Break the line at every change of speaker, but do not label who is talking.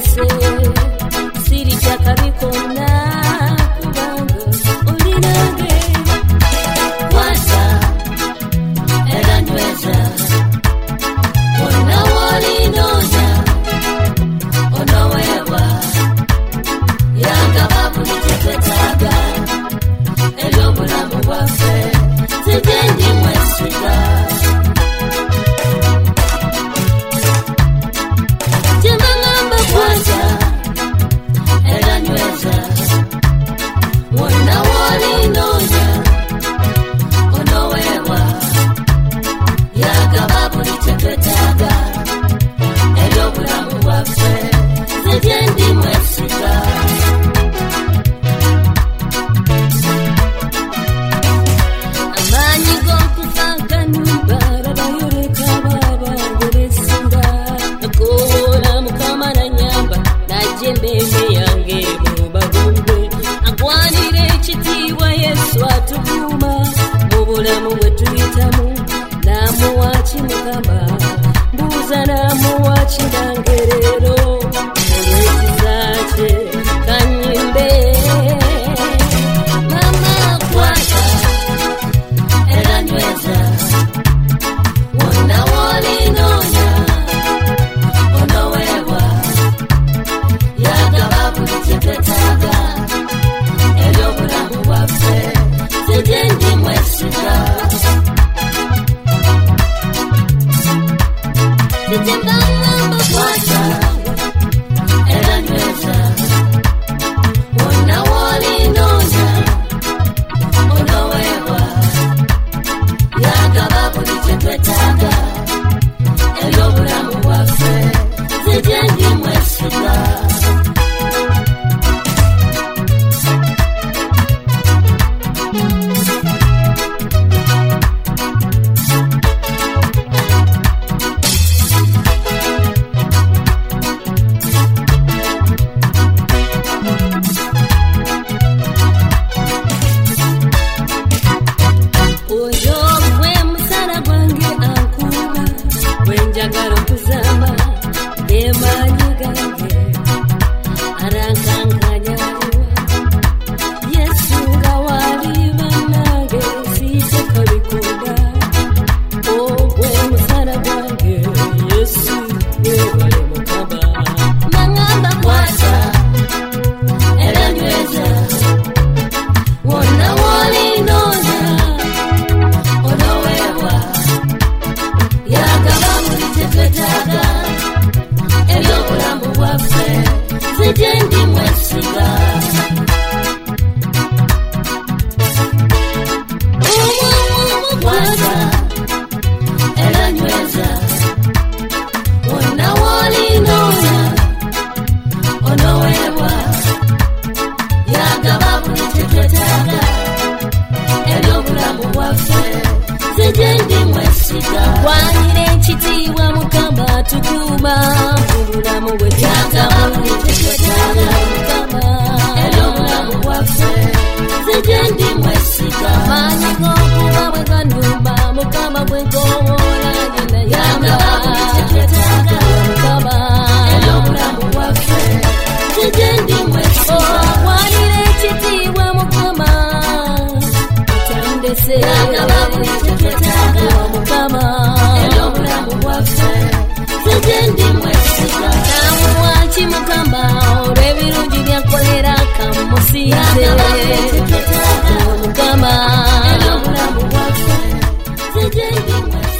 byose siri cyakabikona kubanga uri nange kwasa eranyweza ona walinonya onawewa yanga babuli tetetaga ebyobulamu bwaffe sigendi mwesiga Jemangamba kwasa eranyweza wona walinonya onowewa yaga babuli tetetaga ebyobulamu bwaffe sigendi mwesiga amanyi g'okufa kanumba babayoleka baba gobesinga nakola mukama nanyamba najje emmeeme yange mubagombe agwanira ekitiibwa yesu atukuuma mu bulamu bwe tuyitamu namuwa kimukama mbuuza namuwa kirangerero olw'ekisa kye kanyimbe mama kwata eranyweza wonna walinonya onoweebwa yagaba buli kyetwetaaga ebyobulamu bwaffe sigendi mwesiga sitembangamba kwata eranyweza wonna walinonya onoweebwa yagaba buli kyetwetaaga ebyobulamu bwaffe sigendi mwesiga oyo gwe musala gwange ankuba bwenjagala okuzama n'emaanyi gange arankankanyaliwa yesu nga wali bannange sitekabikoda ogwe musala gwange yesu webale mukama mangamba kwata eranyweza wonna walinonya onoweebwa yagaba buli kyetwetaaga ebyobulamu bwaffe sigendi mwesiga kwasa eranyweza wonna walinonya onoweebwa yagaba buli kyetwetaaga ebyobulamu bwaffe sigendi mwesiga gwanira ekitiibwa mukama tukuuma obulamu bwe yagaba buli kyetwetaaga mukama ebyobulamu bwaffe sigendi mwesiga maanyi g'okuba bwe ganumba mukama bwe nkowoola genda yagaba buli kyetwetaaga mukama ebyobulamu bwaffe sigendi mwesiga gwanira ekitiibwa mukama atandese yagaba buli kyetwetaaga mukama ebyobulamu bwaffe sigendi mwesiga namuwa kimukama olw'ebirungi byakolera kamusinze mukama ebyobulamu bwaffe sigendi mwesiga